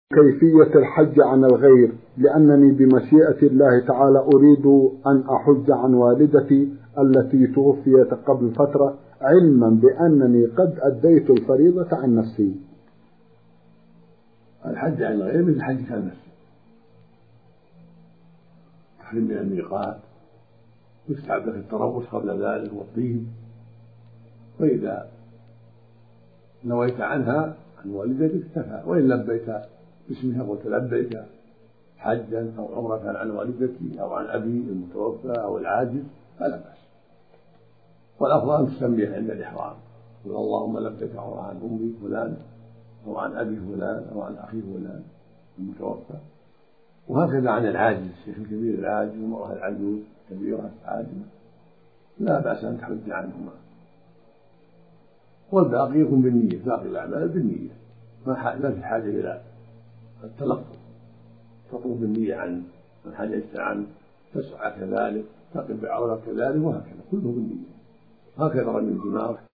كيفية الحج عن الغير، لأنني بمشيئة الله تعالى أريد أن أحج عن والدتي التي توفيت قبل فترة، علما بأنني قد أديت الفريضة عن نفسي. الحج عن الغير مثل الحج عن نفسه، تحرم من الميقات، يستحب لك التربص قبل ذلك والطيب، وإذا نويت عنها عن والدتك اكتفى، وإن لبيت باسمها قلت لبيك حجا أو عمرة عن والدتي أو عن أبي المتوفى أو العاجز فلا بأس، والأفضل أن تسميه عند الإحرام، قل اللهم لبيك عمرة عن أمي فلان أو عن أبي فلان أو عن أخي فلان المتوفى. وهكذا عن العاجز، الشيخ الكبير العاجز والمرأة العجوز كبيرة عاجزة لا بأس أن تحج عنهما، والباقي يكون بالنية، باقي الأعمال بالنية، ما في حاجة إلى التلفظ، تطلب النية عن من حججت عنه، تسعى كذلك، تقف بعرفة كذلك، وهكذا كله بالنية. هكذا رمي الجمار